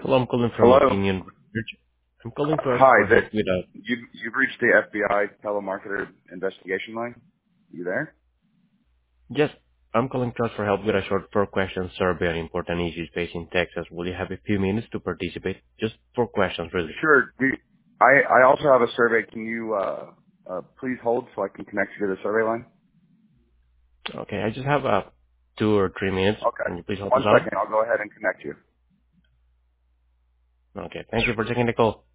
Hello, I'm calling from Hello. Opinion Research. I'm calling to ask Hi. for help with a You've reached the FBI telemarketer investigation line. You there? yes. I'm calling to ask for help with a short four-question survey on important issues facing Texas. Will you have a few minutes to participate? Just four questions, really. Sure. I also have a survey. Can you please hold so I can connect you to the survey line? Okay, I just have 2 or 3 minutes. Okay. Can you please help us One out? second. I'll go ahead and connect you. Okay, thank you for taking the call.